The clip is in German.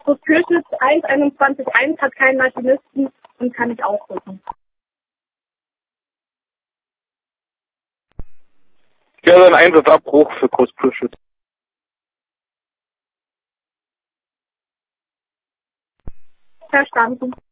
Kurs Pürschitz 121.1 hat keinen Maschinisten und kann nicht ausrücken. Ja, dann Einsatzabbruch für Kurs Pürschitz. Verstanden.